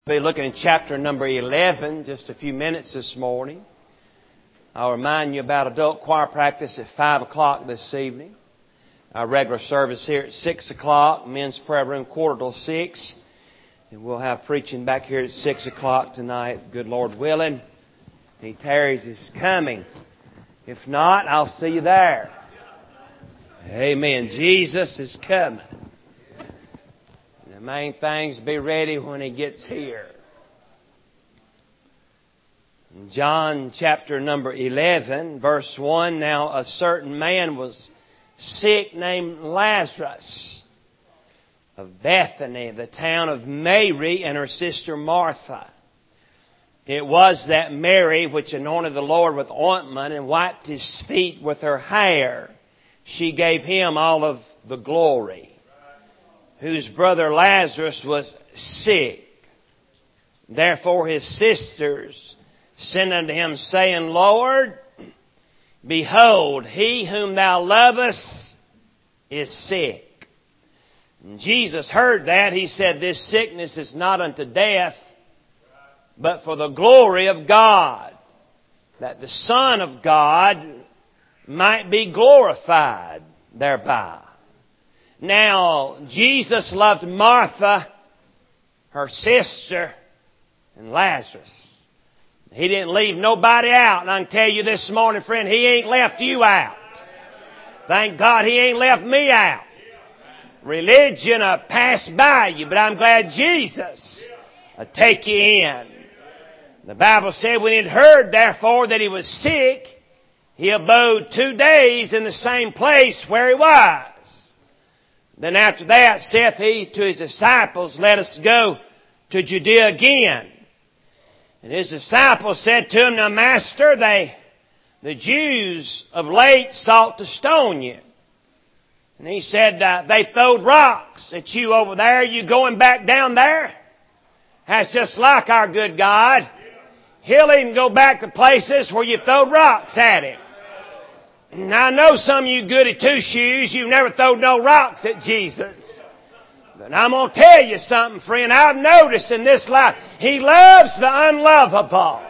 We'll be looking at chapter number 11 just a few minutes this morning. I'll remind you about adult choir practice at 5 o'clock this evening. Our regular service here at 6 o'clock, men's prayer room 5:45. And we'll have preaching back here at 6 o'clock tonight, good Lord willing. If He tarries, He's coming. If not, I'll see you there. Amen. Jesus is coming. The main thing is be ready when He gets here. In John chapter number 11, verse 1, now a certain man was sick named Lazarus of Bethany, the town of Mary and her sister Martha. It was that Mary which anointed the Lord with ointment and wiped His feet with her hair. She gave Him all of the glory. Whose brother Lazarus was sick. Therefore His sisters sent unto Him, saying, Lord, behold, he whom Thou lovest is sick. And Jesus heard that. He said, this sickness is not unto death, but for the glory of God, that the Son of God might be glorified thereby. Now, Jesus loved Martha, her sister, and Lazarus. He didn't leave nobody out. And I can tell you this morning, friend, He ain't left you out. Thank God He ain't left me out. Religion will pass by you, but I'm glad Jesus will take you in. The Bible said when He had heard, therefore, that He was sick, He abode 2 days in the same place where He was. Then after that saith He to His disciples, let us go to Judea again. And His disciples said to Him, now Master, the Jews of late sought to stone You. And He said, they throwed rocks at You over there. You going back down there? That's just like our good God. He'll even go back to places where you throwed rocks at Him. Now, I know some of you goody two-shoes, you've never thrown no rocks at Jesus. But I'm going to tell you something, friend. I've noticed in this life, He loves the unlovable.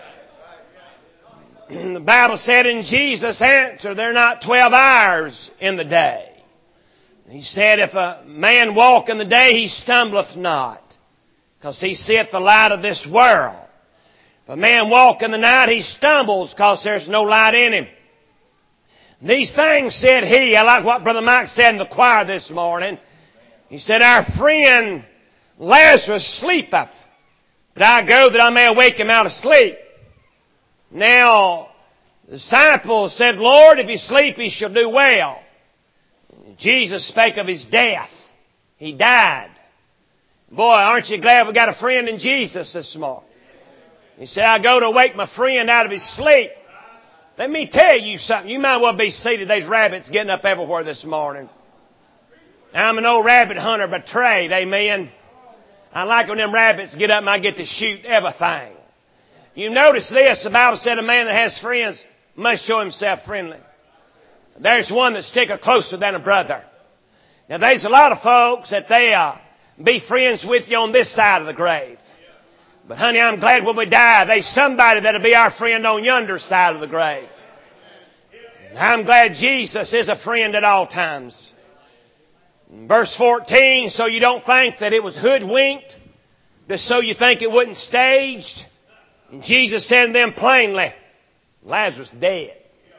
The Bible said in Jesus' answer, there are not 12 hours in the day. He said, if a man walk in the day, he stumbleth not, because he seeth the light of this world. If a man walk in the night, he stumbles, because there's no light in him. These things said He. I like what Brother Mike said in the choir this morning. He said, our friend Lazarus sleepeth, but I go that I may awake him out of sleep. Now, the disciples said, Lord, if he sleep, he shall do well. Jesus spake of His death. He died. Boy, aren't you glad we got a friend in Jesus this morning? He said, I go to wake my friend out of his sleep. Let me tell you something. You might well be seated. There's rabbits getting up everywhere this morning. I'm an old rabbit hunter by trade. Amen. I like when them rabbits get up and I get to shoot everything. You notice this. The Bible said a man that has friends must show himself friendly. There's one that's sticking closer than a brother. Now there's a lot of folks that they be friends with you on this side of the grave. But honey, I'm glad when we die, there's somebody that'll be our friend on yonder side of the grave. And I'm glad Jesus is a friend at all times. In verse 14, so you don't think that it was hoodwinked, just so you think it wasn't staged. And Jesus said to them plainly, Lazarus dead.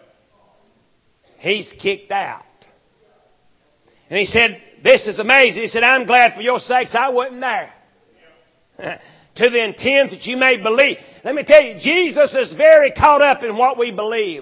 He's kicked out. And He said, this is amazing. He said, I'm glad for your sakes I wasn't there. To the intent that you may believe. Let me tell you, Jesus is very caught up in what we believe.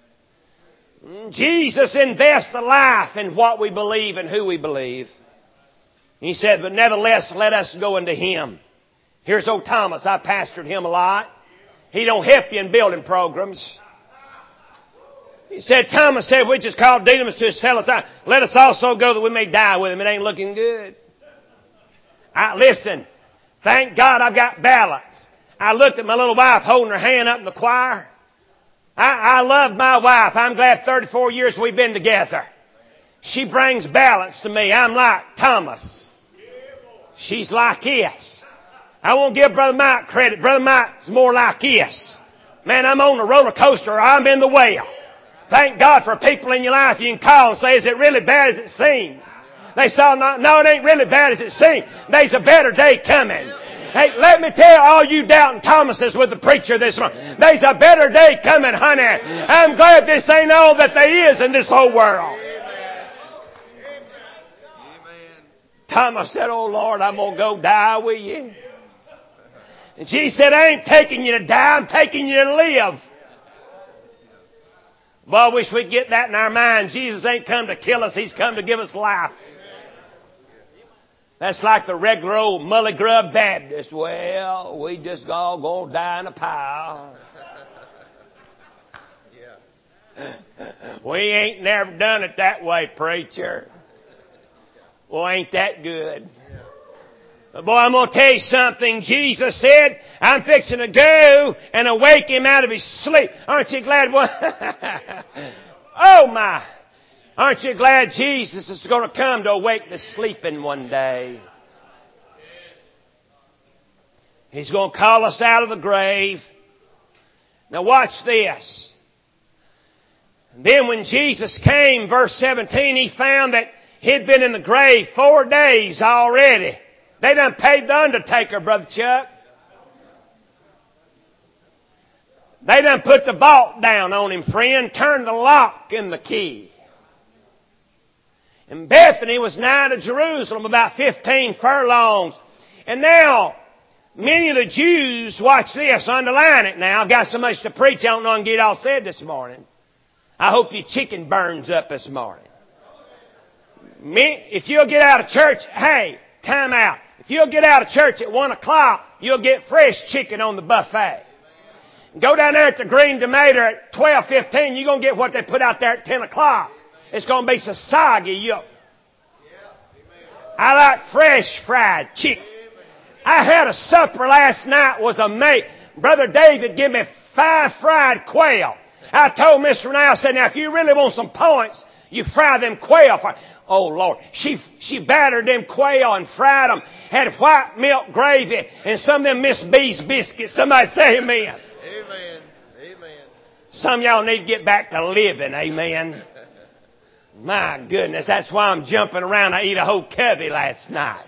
Jesus invests a life in what we believe and who we believe. He said, but nevertheless, let us go unto Him. Here's old Thomas. I pastored him a lot. He don't help you in building programs. He said, Thomas said, we just called Didymus to his fellow son. Let us also go that we may die with him. It ain't looking good. Listen. Thank God I've got balance. I looked at my little wife holding her hand up in the choir. I love my wife. I'm glad 34 years we've been together. She brings balance to me. I'm like Thomas. She's like this. I won't give Brother Mike credit. Brother Mike's more like this. Man, I'm on the roller coaster or I'm in the whale. Thank God for people in your life you can call and say, is it really bad as it seems? They say, no, it ain't really bad as it seems. There's a better day coming. Hey, let me tell all you doubting Thomases with the preacher this morning. There's a better day coming, honey. I'm glad this ain't all that there is in this whole world. Thomas said, oh Lord, I'm going to go die with you. And Jesus said, I ain't taking you to die, I'm taking you to live. Boy, I wish we'd get that in our mind. Jesus ain't come to kill us, He's come to give us life. That's like the regular old Mully Grub Baptist. Well, we just all going to die in a pile. We ain't never done it that way, preacher. Well, ain't that good? But boy, I'm going to tell you something. Jesus said, I'm fixing to go and awake him out of his sleep. Aren't you glad? Oh my. Aren't you glad Jesus is going to come to awake the sleeping one day? He's going to call us out of the grave. Now watch this. And then when Jesus came, verse 17, He found that he'd been in the grave 4 days already. They done paid the undertaker, Brother Chuck. They done put the vault down on him, friend, turned the lock and the key. And Bethany was nigh to Jerusalem, about 15 furlongs. And now, many of the Jews, watch this, underline it now. I've got so much to preach, I don't know I can get it all said this morning. I hope your chicken burns up this morning. If you'll get out of church, hey, time out. If you'll get out of church at 1 o'clock, you'll get fresh chicken on the buffet. Go down there at the Green Tomato at 12:15, you're going to get what they put out there at 10 o'clock. It's going to be so soggy. I like fresh fried chicken. I had a supper last night, was amazing. Brother David gave me 5 fried quail. I told Miss Renee, I said, now if you really want some points, you fry them quail. Oh Lord, she battered them quail and fried them. Had white milk gravy and some of them Miss B's biscuits. Somebody say amen. Amen. Amen. Some of y'all need to get back to living. Amen. My goodness, that's why I'm jumping around. I ate a whole cubby last night.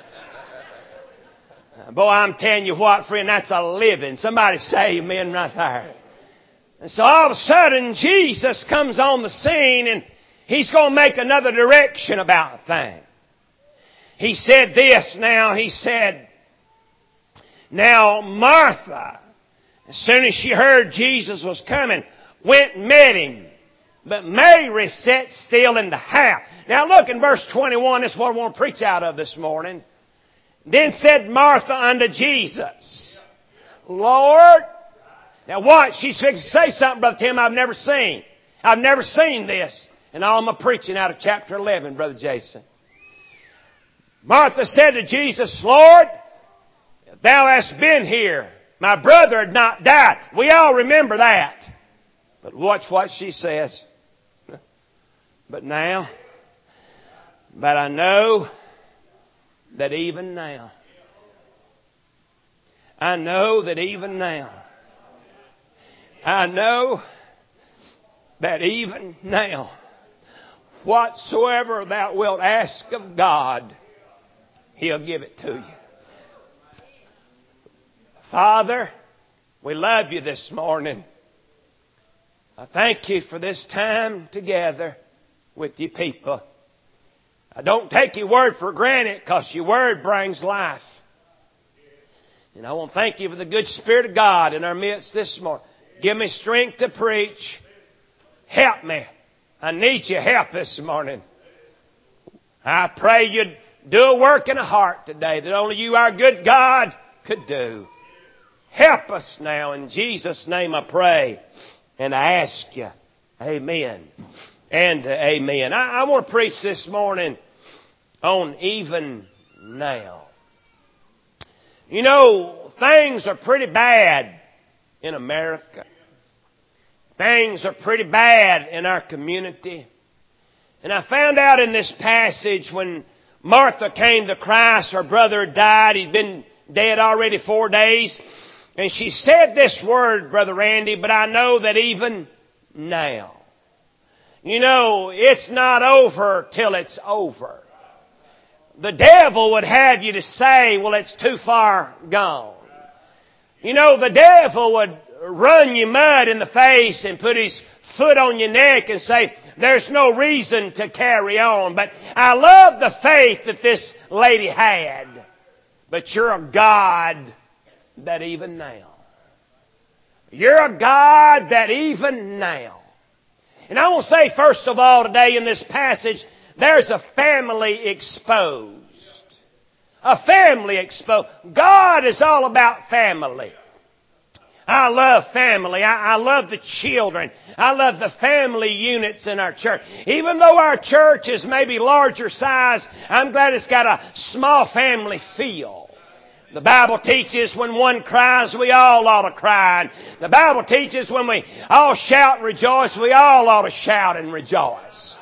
Boy, I'm telling you what, friend, that's a living. Somebody say amen right there. And so all of a sudden, Jesus comes on the scene and He's going to make another direction about the thing. He said this now. He said, now Martha, as soon as she heard Jesus was coming, went and met Him. But Mary sat still in the house. Now look in verse 21. This is what I want to preach out of this morning. Then said Martha unto Jesus, Lord. Now watch. She's fixing to say something, Brother Tim, I've never seen. I've never seen this in all my preaching out of chapter 11, Brother Jason. Martha said to Jesus, Lord, if thou hast been here, my brother had not died. We all remember that. But watch what she says. But I know that even now, I know that even now, whatsoever thou wilt ask of God, He'll give it to you. Father, we love you this morning. I thank you for this time together with your people. I don't take your word for granted because your word brings life. And I want to thank you for the good Spirit of God in our midst this morning. Give me strength to preach. Help me. I need your help this morning. I pray you'd do a work in a heart today that only you, our good God, could do. Help us now. In Jesus' name I pray and I ask you. Amen and amen. I want to preach this morning on even now. You know, things are pretty bad in America. Things are pretty bad in our community. And I found out in this passage when Martha came to Christ, her brother died. He'd been dead already 4 days. And she said this word, Brother Randy, but I know that even now. You know, it's not over till it's over. The devil would have you to say, well, it's too far gone. You know, the devil would run you mud in the face and put his foot on your neck and say, there's no reason to carry on. But I love the faith that this lady had. But you're a God that even now. You're a God that even now. And I want to say, first of all, today in this passage, there's a family exposed. A family exposed. God is all about family. I love family. I love the children. I love the family units in our church. Even though our church is maybe larger size, I'm glad it's got a small family feel. The Bible teaches when one cries, we all ought to cry. And the Bible teaches when we all shout and rejoice, we all ought to shout and rejoice.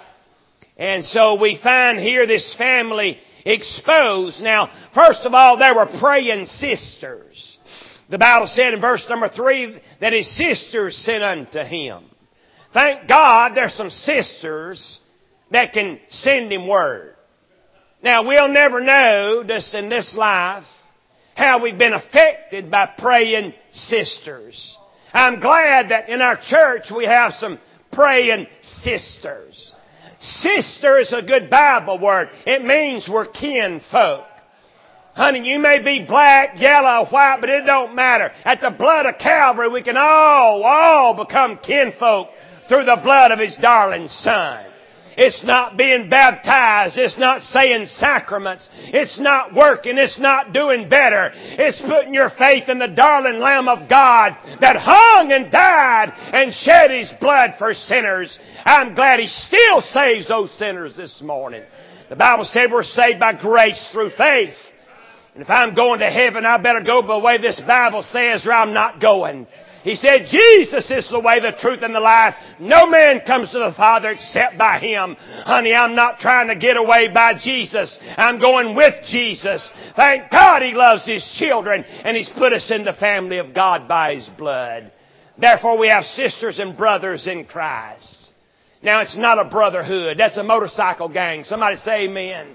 And so we find here this family exposed. Now, first of all, there were praying sisters. The Bible said in verse number 3 that his sisters sent unto him. Thank God there's some sisters that can send him word. Now, we'll never know just in this life how we've been affected by praying sisters. I'm glad that in our church we have some praying sisters. Sister is a good Bible word. It means we're kinfolk. Honey, you may be black, yellow, white, but it don't matter. At the blood of Calvary, we can all become kinfolk through the blood of His darling Son. It's not being baptized. It's not saying sacraments. It's not working. It's not doing better. It's putting your faith in the darling Lamb of God that hung and died and shed His blood for sinners. I'm glad He still saves those sinners this morning. The Bible said we're saved by grace through faith. And if I'm going to heaven, I better go the way this Bible says or I'm not going. He said, Jesus is the way, the truth, and the life. No man comes to the Father except by Him. Honey, I'm not trying to get away by Jesus. I'm going with Jesus. Thank God He loves His children, and He's put us in the family of God by His blood. Therefore, we have sisters and brothers in Christ. Now, it's not a brotherhood. That's a motorcycle gang. Somebody say amen.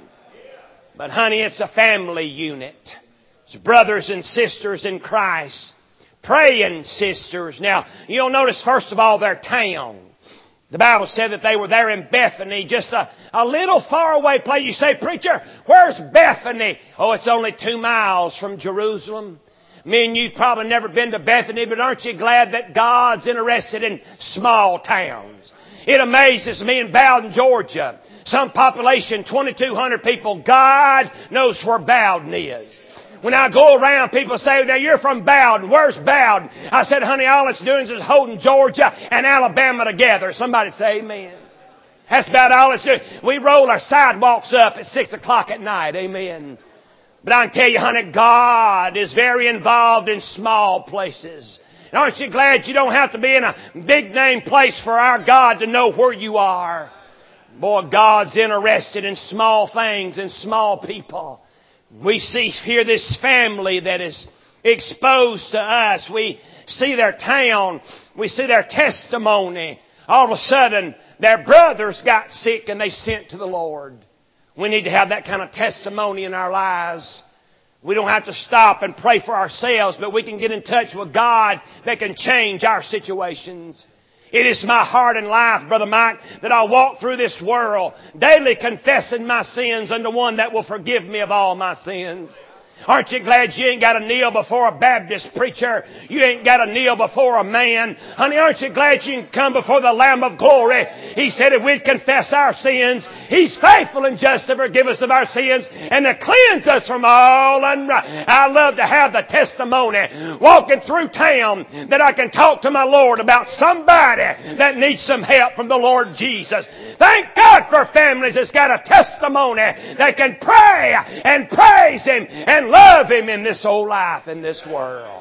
But honey, it's a family unit. It's brothers and sisters in Christ. Praying sisters. Now, you'll notice first of all their town. The Bible said that they were there in Bethany, just a little far away place. You say, preacher, where's Bethany? Oh, it's only 2 miles from Jerusalem. Me and you've probably never been to Bethany, but aren't you glad that God's interested in small towns? It amazes me in Bowden, Georgia. Some population, 2,200 people. God knows where Bowden is. When I go around, people say, now you're from Bowden. Where's Bowden? I said, honey, all it's doing is holding Georgia and Alabama together. Somebody say amen. That's about all it's doing. We roll our sidewalks up at 6 o'clock at night. Amen. But I can tell you, honey, God is very involved in small places. And aren't you glad you don't have to be in a big name place for our God to know where you are? Boy, God's interested in small things and small people. We see here this family that is exposed to us. We see their town. We see their testimony. All of a sudden, their brothers got sick and they sent to the Lord. We need to have that kind of testimony in our lives. We don't have to stop and pray for ourselves, but we can get in touch with God that can change our situations. It is my heart and life, Brother Mike, that I walk through this world daily confessing my sins unto one that will forgive me of all my sins. Aren't you glad you ain't got to kneel before a Baptist preacher? You ain't got to kneel before a man. Honey, aren't you glad you can come before the Lamb of glory? He said if we'd confess our sins, He's faithful and just to forgive us of our sins and to cleanse us from all unrighteousness. I love to have the testimony walking through town that I can talk to my Lord about somebody that needs some help from the Lord Jesus. Thank God for families that's got a testimony that can pray and praise Him and love Him in this old life, in this world.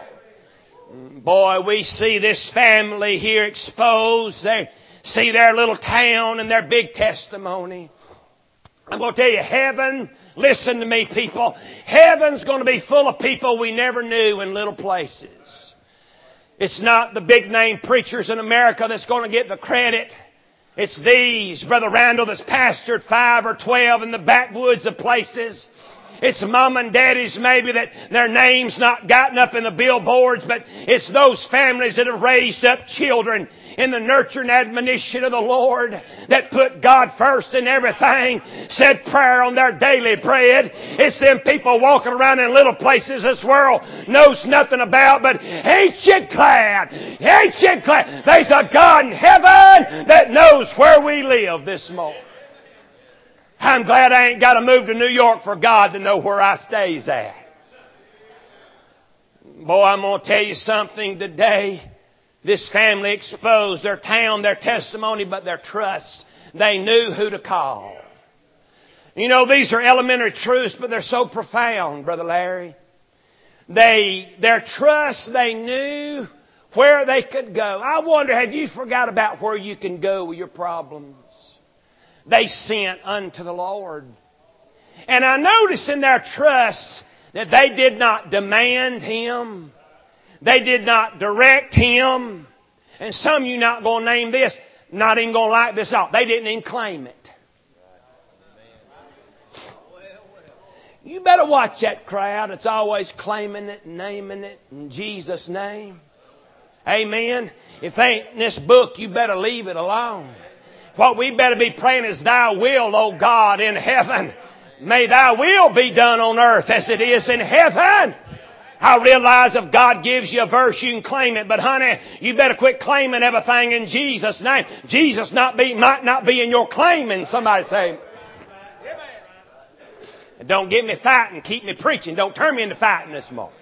Boy, we see this family here exposed. They see their little town and their big testimony. I'm going to tell you, heaven Listen to me, people. Heaven's going to be full of people we never knew in little places. It's not the big name preachers in America that's going to get the credit. It's these, Brother Randall, that's pastored 5 or 12 in the backwoods of places. It's mom and daddies maybe that their name's not gotten up in the billboards, but it's those families that have raised up children in the nurture and admonition of the Lord, that put God first in everything, said prayer on their daily bread. It's them people walking around in little places this world knows nothing about, but ain't you glad? Ain't you glad? There's a God in heaven that knows where we live this morning. I'm glad I ain't got to move to New York for God to know where I stays at. Boy, I'm going to tell you something today. This family exposed their town, their testimony, but their trust. They knew who to call. You know, these are elementary truths, but they're so profound, Brother Larry. Their trust, they knew where they could go. I wonder, have you forgot about where you can go with your problems? They sent unto the Lord. And I notice in their trust that they did not demand Him. They did not direct Him. And some of you not going to name this, not even going to like this off. They didn't even claim it. You better watch that crowd. It's always claiming it and naming it in Jesus' name. Amen. If ain't in this book, you better leave it alone. What we better be praying is, Thy will, O God, in heaven. May Thy will be done on earth as it is in heaven. I realize if God gives you a verse, you can claim it. But honey, you better quit claiming everything in Jesus' name. Jesus might not be in your claiming. Somebody say. And don't get me fighting. Keep me preaching. Don't turn me into fighting this morning.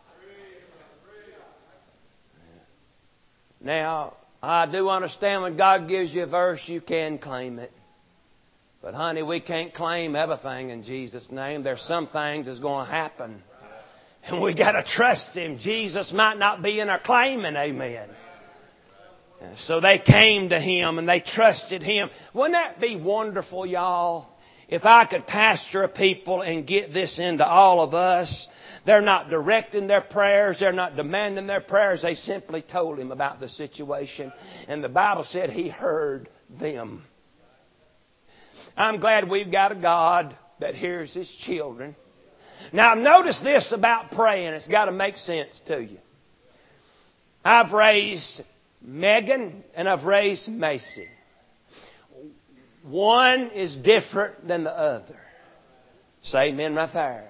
Now, I do understand when God gives you a verse, you can claim it. But honey, we can't claim everything in Jesus' name. There's some things that's going to happen. And we got to trust Him. Jesus might not be in our claiming, amen. So they came to Him and they trusted Him. Wouldn't that be wonderful, y'all? If I could pastor a people and get this into all of us. They're not directing their prayers. They're not demanding their prayers. They simply told Him about the situation. And the Bible said He heard them. I'm glad we've got a God that hears His children. Now, notice this about praying. It's got to make sense to you. I've raised Megan and I've raised Macy. One is different than the other. Say amen right there.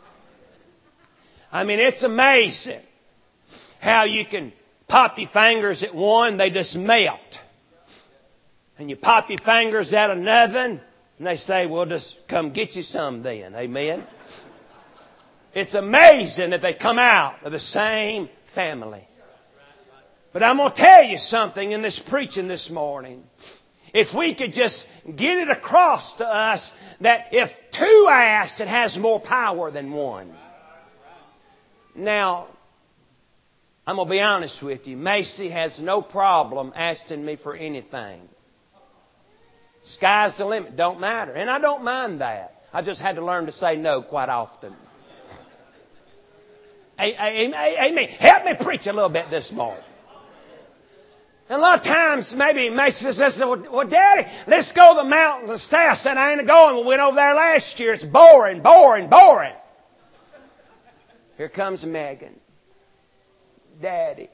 I mean, it's amazing how you can pop your fingers at one, they just melt. And you pop your fingers at another, and they say, well, just come get you some then. Amen? It's amazing that they come out of the same family. But I'm going to tell you something in this preaching this morning. If we could just get it across to us that if two ask, it has more power than one. Now, I'm going to be honest with you. Macy has no problem asking me for anything. Sky's the limit. Don't matter. And I don't mind that. I just had to learn to say no quite often. Amen. Help me preach a little bit this morning. And a lot of times, maybe Macy says, well, Daddy, let's go to the mountains and stay. I said, I ain't going. We went over there last year. It's boring. Here comes Megan. Daddy,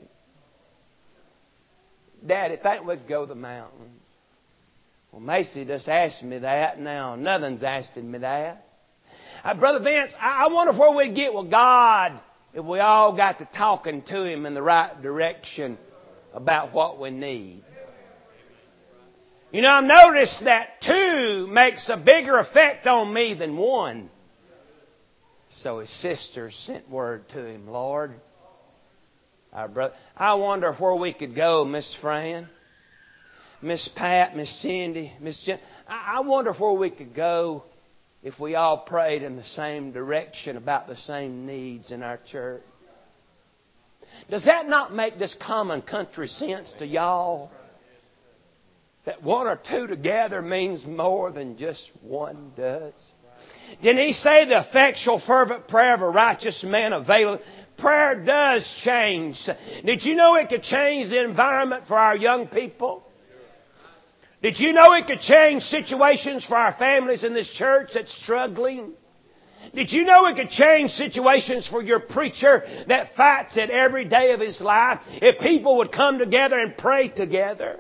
think we'd go to the mountains. Well, Macy just asked me that. Now, nothing's asking me that. Brother Vince, I wonder where we'd get with God if we all got to talking to Him in the right direction about what we need. You know, I've noticed that two makes a bigger effect on me than one. So his sister sent word to him, Lord, our brother, I wonder where we could go, Miss Fran, Miss Pat, Miss Cindy, Miss Jen. I wonder where we could go if we all prayed in the same direction about the same needs in our church. Does that not make this common country sense to y'all? That one or two together means more than just one does. Didn't He say the effectual fervent prayer of a righteous man availeth? Prayer does change. Did you know it could change the environment for our young people? Did you know it could change situations for our families in this church that's struggling? Did you know it could change situations for your preacher that fights it every day of his life if people would come together and pray together?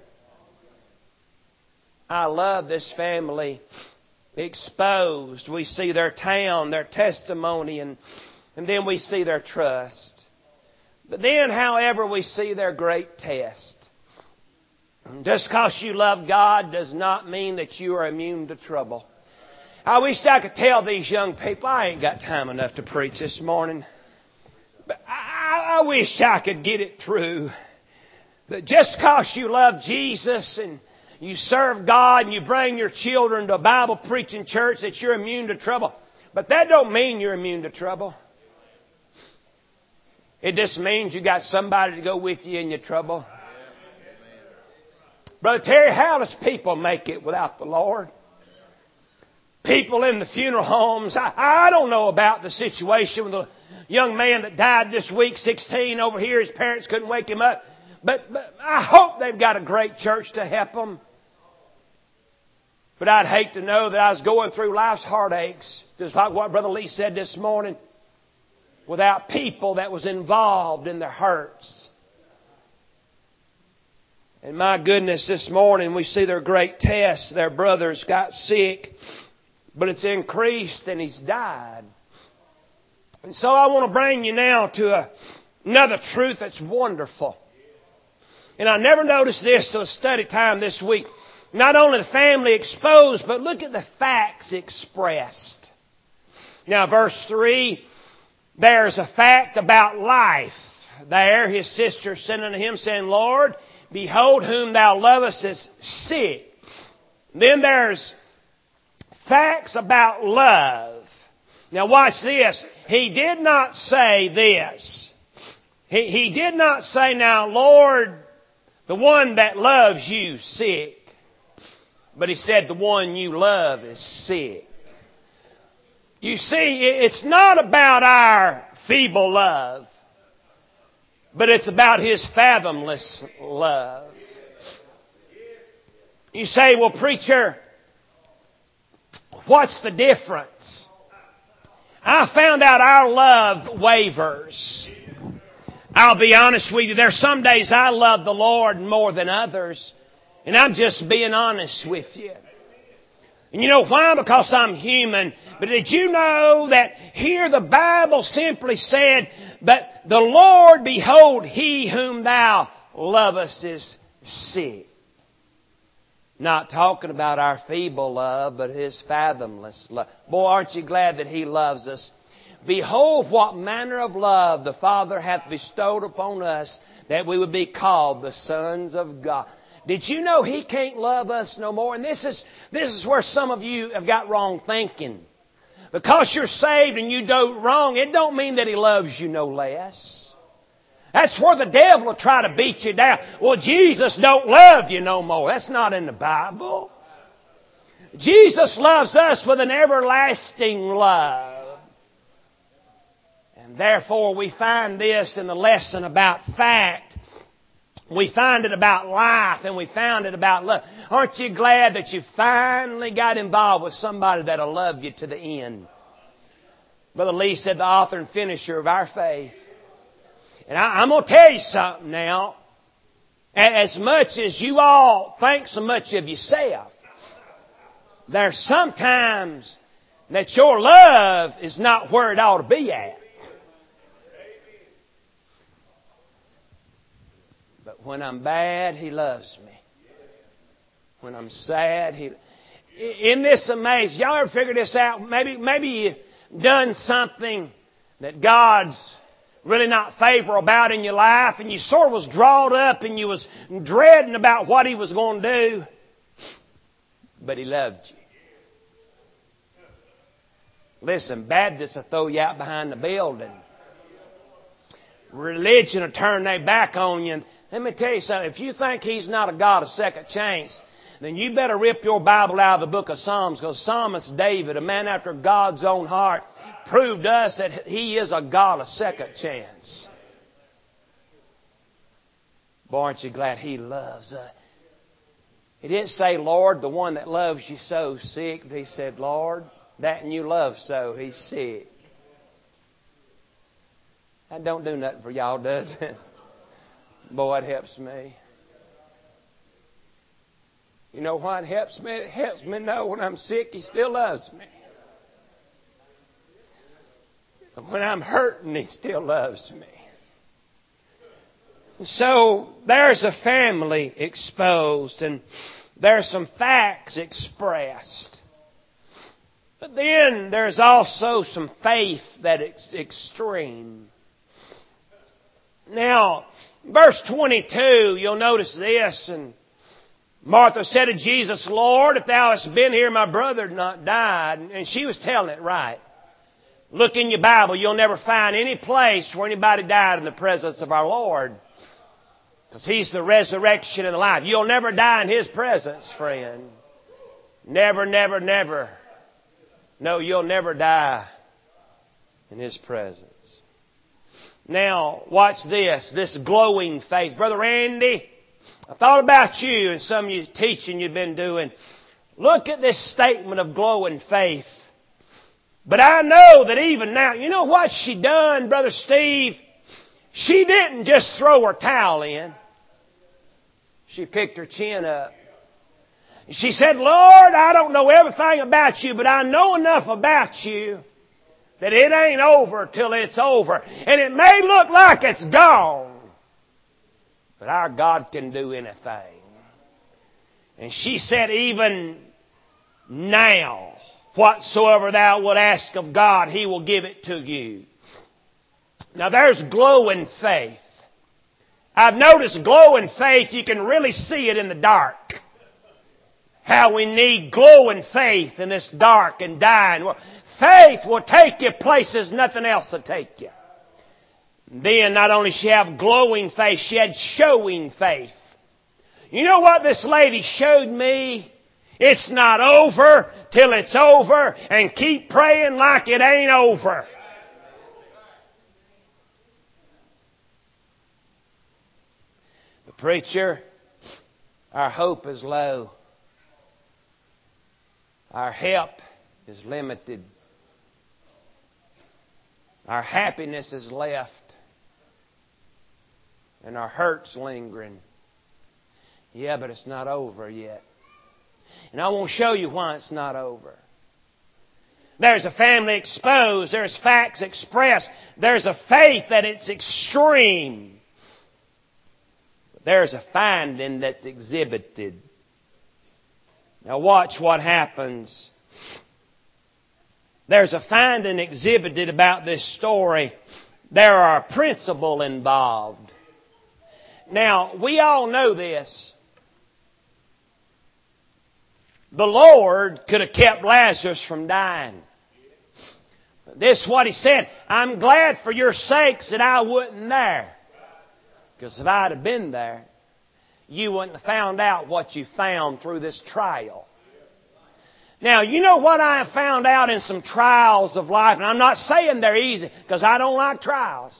I love this family exposed. We see their town, their testimony, and then we see their trust. But then, however, we see their great test. Just because you love God does not mean that you are immune to trouble. I wish I could tell these young people, I ain't got time enough to preach this morning. But I wish I could get it through. That just because you love Jesus and you serve God and you bring your children to a Bible preaching church that you're immune to trouble. But that don't mean you're immune to trouble. It just means you got somebody to go with you in your trouble. Brother Terry, how does people make it without the Lord? People in the funeral homes. I don't know about the situation with the young man that died this week, 16, over here. His parents couldn't wake him up. But I hope they've got a great church to help them. But I'd hate to know that I was going through life's heartaches, just like what Brother Lee said this morning, without people that was involved in their hurts. And my goodness, this morning we see their great test. Their brothers got sick, but it's increased and he's died. And so I want to bring you now to another truth that's wonderful. And I never noticed this till study time this week. Not only the family exposed, but look at the facts expressed. Now, verse 3, there's a fact about life. There, his sister sent unto him, saying, Lord, behold, whom thou lovest is sick. Then there's facts about love. Now watch this. He did not say this. He did not say, now, Lord, the one that loves you sick. But he said, the one you love is sick. You see, it's not about our feeble love, but it's about His fathomless love. You say, well, preacher, what's the difference? I found out our love wavers. I'll be honest with you, there's some days I love the Lord more than others. And I'm just being honest with you. And you know why? Because I'm human. But did you know that here the Bible simply said, but the Lord, behold, He whom thou lovest is sick. Not talking about our feeble love, but His fathomless love. Boy, aren't you glad that He loves us? Behold, what manner of love the Father hath bestowed upon us, that we would be called the sons of God. Did you know He can't love us no more? And this is where some of you have got wrong thinking. Because you're saved and you do wrong, it don't mean that He loves you no less. That's where the devil will try to beat you down. Well, Jesus don't love you no more. That's not in the Bible. Jesus loves us with an everlasting love. And therefore we find this in the lesson about fact. We find it about life and we found it about love. Aren't you glad that you finally got involved with somebody that'll love you to the end? Brother Lee said, the author and finisher of our faith. And I'm going to tell you something now. As much as you all think so much of yourself, there's sometimes that your love is not where it ought to be at. But when I'm bad, He loves me. When I'm sad, Isn't this amazing? Y'all ever figured this out? Maybe you've done something that God's really not favorable about in your life, and you sort of was drawn up and you was dreading about what He was going to do. But He loved you. Listen, Baptists will throw you out behind the building. Religion will turn their back on you. Let me tell you something. If you think He's not a God of second chance, then you better rip your Bible out of the book of Psalms, because Psalmist David, a man after God's own heart, proved to us that He is a God of second chance. Boy, aren't you glad He loves us? He didn't say, Lord, the one that loves you so sick, but He said, Lord, that and you love so, he's sick. That don't do nothing for y'all, does it? Boy, it helps me. You know why it helps me? It helps me know when I'm sick, He still loves me. When I'm hurting, He still loves me. So there's a family exposed, and there's some facts expressed. But then there's also some faith that is extreme. Now, verse 22, you'll notice this, and Martha said to Jesus, Lord, if Thou hadst been here, my brother had not died. And she was telling it right. Look in your Bible, you'll never find any place where anybody died in the presence of our Lord. Because He's the resurrection and the life. You'll never die in His presence, friend. Never, never, never. No, you'll never die in His presence. Now, watch this glowing faith. Brother Randy, I thought about you and some of you teaching you've been doing. Look at this statement of glowing faith. But I know that even now, you know what she done, Brother Steve? She didn't just throw her towel in. She picked her chin up. She said, Lord, I don't know everything about you, but I know enough about you that it ain't over till it's over. And it may look like it's gone, but our God can do anything. And she said, even now, whatsoever thou wilt ask of God, He will give it to you. Now there's glowing faith. I've noticed glowing faith, you can really see it in the dark. How we need glowing faith in this dark and dying world. Faith will take you places nothing else will take you. Then not only she have glowing faith, she had showing faith. You know what this lady showed me? It's not over till it's over, and keep praying like it ain't over. The preacher, our hope is low. Our help is limited. Our happiness is left. And our hurt's lingering. Yeah, but it's not over yet. And I won't show you why it's not over. There's a family exposed. There's facts expressed. There's a faith that it's extreme. But there's a finding that's exhibited. Now watch what happens. There's a finding exhibited about this story. There are a principle involved. Now, we all know this. The Lord could have kept Lazarus from dying. This is what He said. I'm glad for your sakes that I wasn't there. Because if I'd have been there, you wouldn't have found out what you found through this trial. Now, you know what I have found out in some trials of life, and I'm not saying they're easy, because I don't like trials.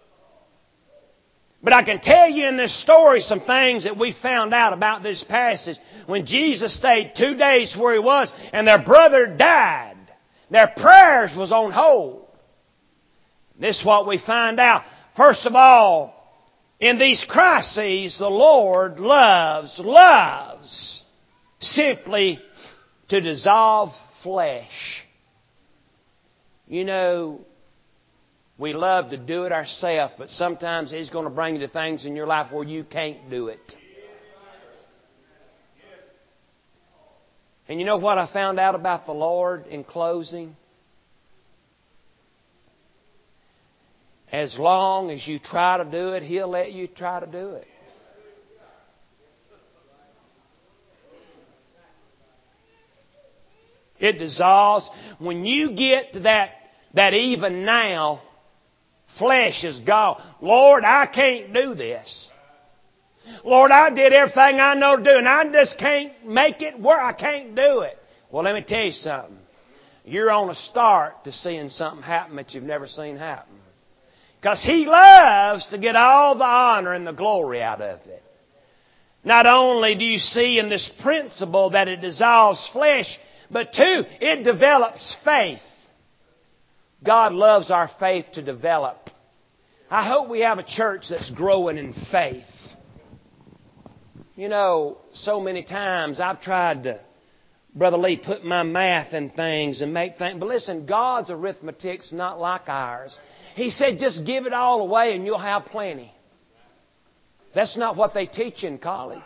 But I can tell you in this story some things that we found out about this passage. When Jesus stayed 2 days where He was, and their brother died, their prayers was on hold. This is what we find out. First of all, in these crises, the Lord loves simply to dissolve flesh. You know, we love to do it ourselves, but sometimes He's going to bring you to things in your life where you can't do it. And you know what I found out about the Lord in closing? As long as you try to do it, He'll let you try to do it. It dissolves. When you get to that even now, flesh is gone. Lord, I can't do this. Lord, I did everything I know to do, and I just can't make it where I can't do it. Well, let me tell you something. You're on a start to seeing something happen that you've never seen happen. Because He loves to get all the honor and the glory out of it. Not only do you see in this principle that it dissolves flesh, but two, it develops faith. God loves our faith to develop. I hope we have a church that's growing in faith. You know, so many times I've tried to, Brother Lee, put my math in things and make things. But listen, God's arithmetic's not like ours. He said, just give it all away and you'll have plenty. That's not what they teach in college.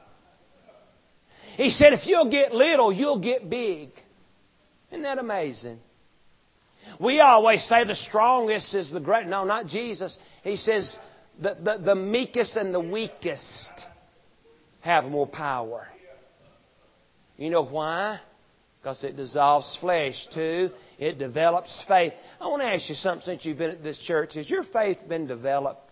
He said, if you'll get little, you'll get big. Isn't that amazing? We always say the strongest is the great. No, not Jesus. He says the meekest and the weakest have more power. You know why? Because it dissolves flesh. Two, it develops faith. I want to ask you something since you've been at this church. Has your faith been developed?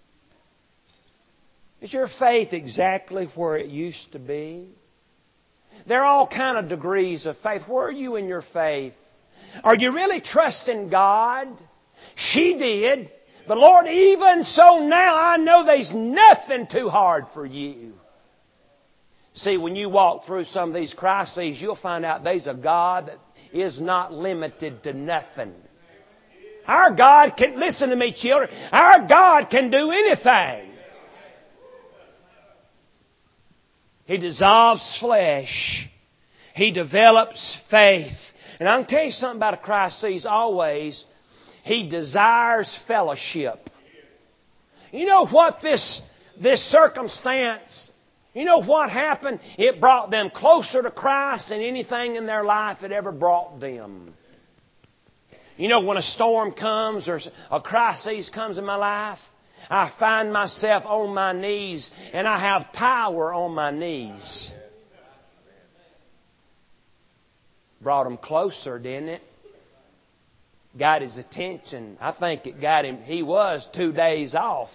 Is your faith exactly where it used to be? There are all kind of degrees of faith. Where are you in your faith? Are you really trusting God? She did. But Lord, even so now, I know there's nothing too hard for you. See, when you walk through some of these crises, you'll find out there's a God that is not limited to nothing. Our God can, listen to me, children, our God can do anything. He dissolves flesh. He develops faith. And I'm going to tell you something about a crisis always. He desires fellowship. You know what this circumstance, you know what happened? It brought them closer to Christ than anything in their life had ever brought them. You know, when a storm comes or a crisis comes in my life, I find myself on my knees and I have power on my knees. Brought him closer, didn't it? Got his attention. I think it got him. He was 2 days off.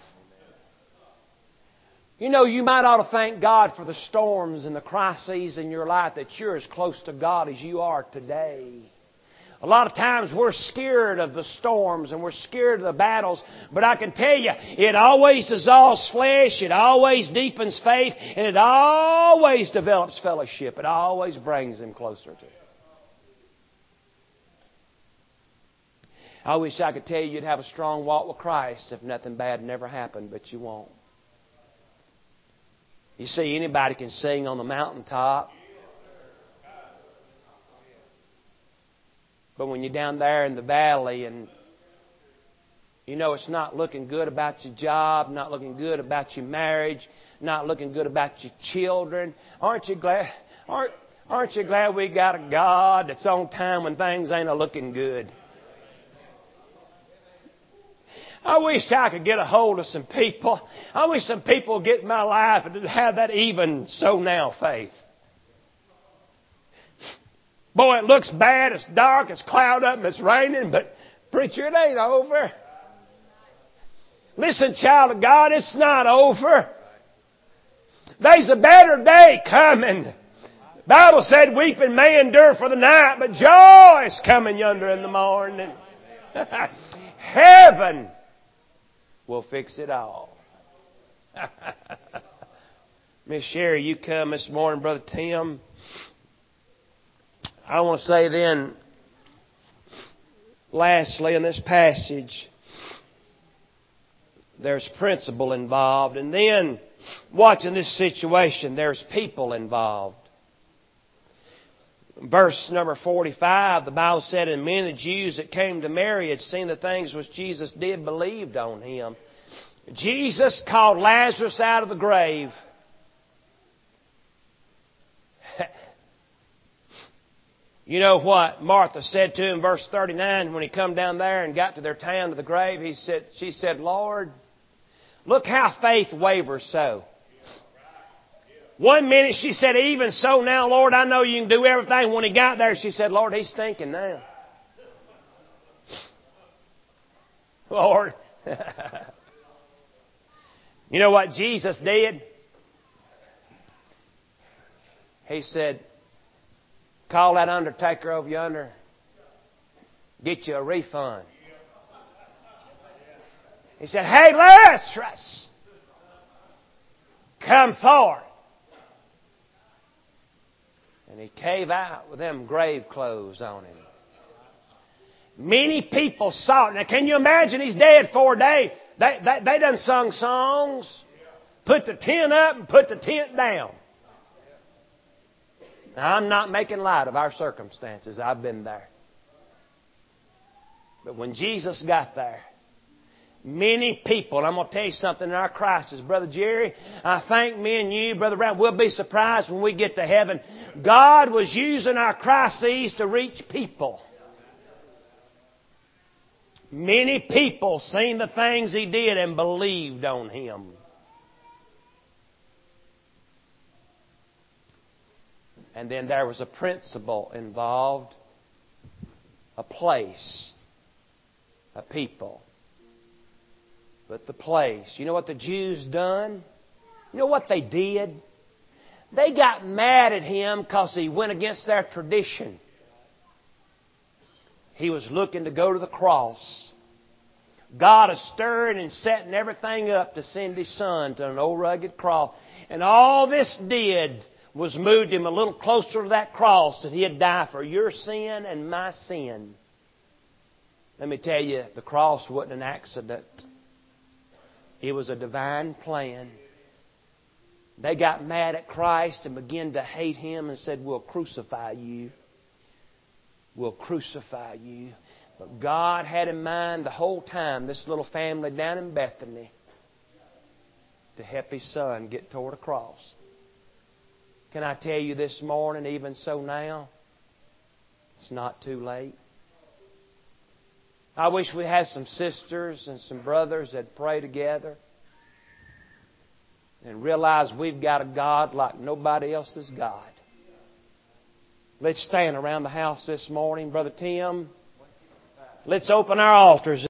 You know, you might ought to thank God for the storms and the crises in your life that you're as close to God as you are today. A lot of times we're scared of the storms and we're scared of the battles. But I can tell you, it always dissolves flesh, it always deepens faith, and it always develops fellowship. It always brings them closer to it. I wish I could tell you you'd have a strong walk with Christ if nothing bad never happened, but you won't. You see, anybody can sing on the mountaintop. But when you're down there in the valley and you know it's not looking good about your job, not looking good about your marriage, not looking good about your children, aren't you glad we got a God that's on time when things ain't looking good? I wish I could get a hold of some people. I wish some people would get in my life and have that even so now faith. Boy, it looks bad, it's dark, it's clouded up, and it's raining, but preacher, it ain't over. Listen, child of God, it's not over. There's a better day coming. The Bible said, weeping may endure for the night, but joy is coming yonder in the morning. Heaven will fix it all. Miss Sherry, you come this morning, Brother Tim. I want to say then, lastly, in this passage, there's principle involved. And then, watching this situation, there's people involved. Verse number 45, the Bible said, and many of the Jews that came to Mary had seen the things which Jesus did, believed on Him. Jesus called Lazarus out of the grave. You know what Martha said to him, verse 39, when he come down there and got to their town, to the grave, she said, Lord, look how faith wavers so. 1 minute she said, even so now, Lord, I know you can do everything. When he got there, she said, Lord, he's stinking now. Lord. You know what Jesus did? He said, call that undertaker over yonder. Get you a refund. He said, hey, Lazarus, come forward. And he came out with them grave clothes on him. Many people saw it. Now, can you imagine he's dead 4 days? They done sung songs. Put the tent up and put the tent down. Now, I'm not making light of our circumstances. I've been there. But when Jesus got there, many people, I'm going to tell you something in our crisis, Brother Jerry, I think me and you, Brother Brown, we'll be surprised when we get to heaven. God was using our crises to reach people. Many people seen the things He did and believed on Him. And then there was a principle involved, a place, a people. But the place, you know what the Jews done? You know what they did? They got mad at Him because He went against their tradition. He was looking to go to the cross. God is stirring and setting everything up to send His Son to an old rugged cross. And all this did was moved Him a little closer to that cross that He'd die for your sin and my sin. Let me tell you, the cross wasn't an accident. It was a divine plan. They got mad at Christ and began to hate Him and said, we'll crucify you. We'll crucify you. But God had in mind the whole time this little family down in Bethany to help His Son get toward a cross. Can I tell you this morning, even so now, it's not too late. I wish we had some sisters and some brothers that pray together and realize we've got a God like nobody else's God. Let's stand around the house this morning. Brother Tim, let's open our altars.